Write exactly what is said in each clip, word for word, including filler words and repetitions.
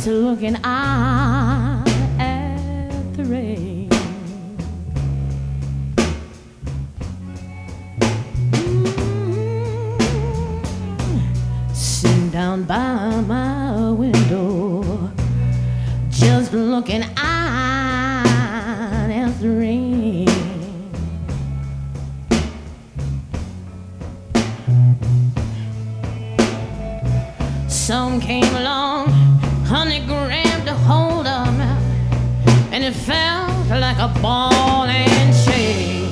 just looking out at the rain. Mm, sitting down by my window, just looking out at the rain. Some came along, honey, grabbed a hold of me, and it felt like a ball and chain.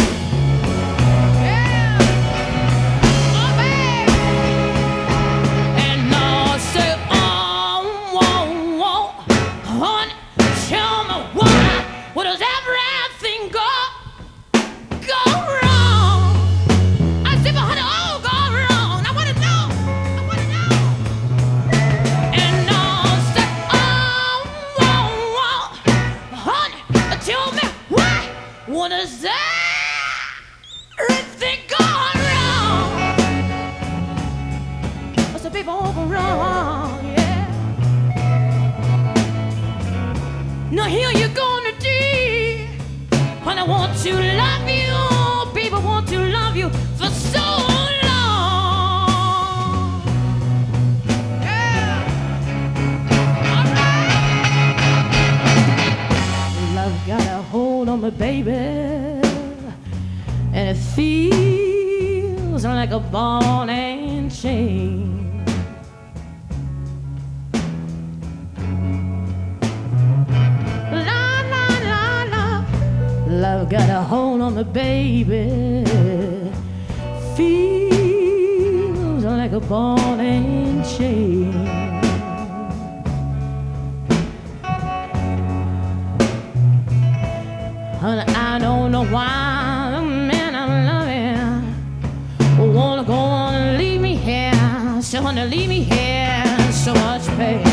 Yeah. Oh, baby. And I said, oh, whoa, whoa, honey, tell me why, what does everything go, go wrong? I said, but honey, oh, go wrong. I want to know, I want to know. What is everything gone wrong? What's the people go wrong? Yeah. Now here you're gonna do, and I want to love you. People want to love you for so long. Yeah. All right. Love got a hold on me, baby, and it feels like a ball and chain. La la la la, love got a hold on me, baby, feels like a ball and chain. Honey, I don't know why the man I'm loving wanna go on and leave me here. So honey, leave me here in so much pain.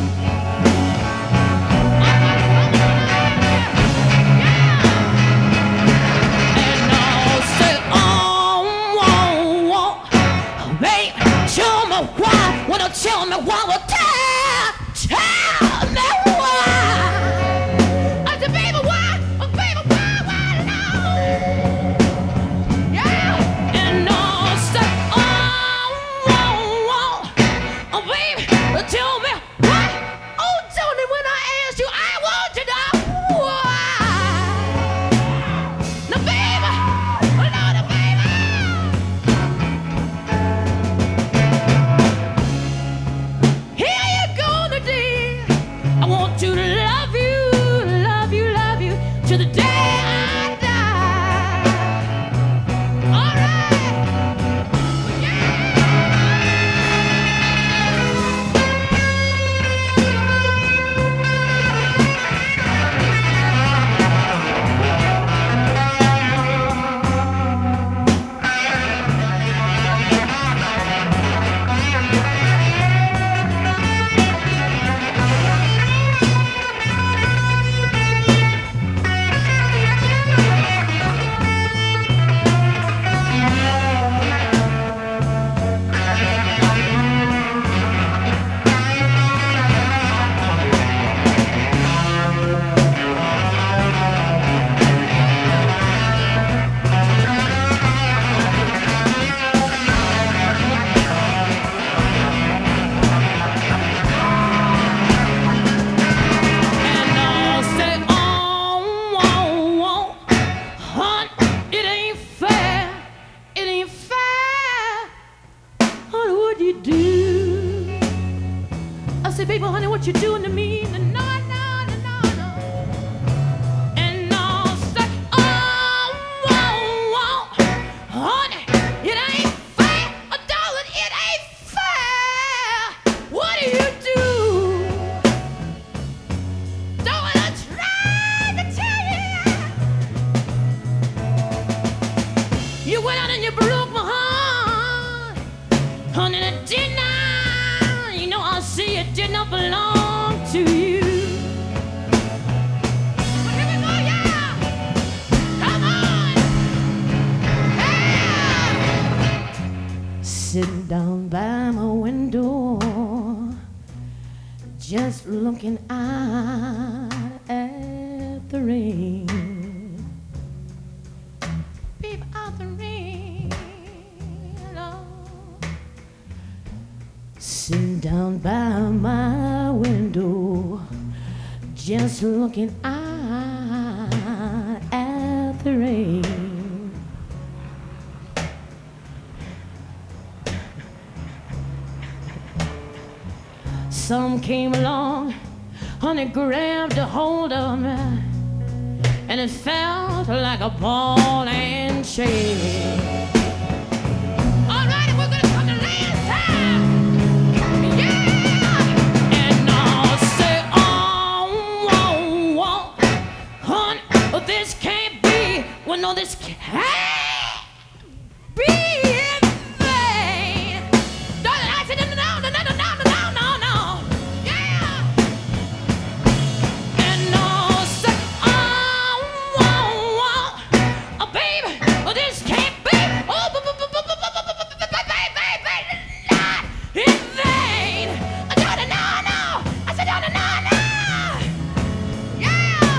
And I'll say, oh, whoa, whoa, babe, tell me why. Wanna tell me why? Well, tell, tell me why. I said, baby, why? Tell me why? Oh, tell me when I asked you, I want to know why. Now, baby, oh, Lord, baby. Here you go, dear. I want to love you, love you, love you to the day I die. All right. Yeah. People, honey, what you doing to me? No, no, no, no, no. And I'll say, oh, whoa, whoa, honey, it ain't fair, oh, darling, it ain't fair. What do you do? Darling, I tried to tell you. You went out and you broke my heart, honey, it did not. See, it did not belong to you. But here we go, yeah. Come on. Yeah. Sitting down by my window, just looking out at the rain. Baby, out the rain. Oh. Sitting down by my window, just looking out at the rain. Some came along and it grabbed a hold of me, and it felt like a ball and chain. All right, we're gonna come to last time. Yeah! And I'll say, oh, oh, oh, honey, this can't be. Well, no, this can't be in vain. Darling, I said, no, no, no, no, no, no, no, no, no. Yeah! And I'll say, oh, oh, oh, oh, baby, well, this can't be. Oh, b- b- b- b- b- b- b- b- baby, baby, not in vain. No, no, no, no. I said, no, no, no, no. Yeah!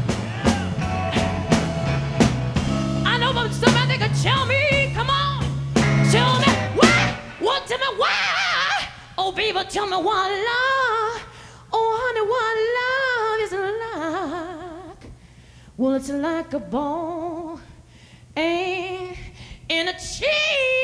I know, but somebody could tell me, come on, tell me why, what, tell me why. Oh, baby, tell me why love, oh, honey, why love is like. Well, it's like a ball and in a chain.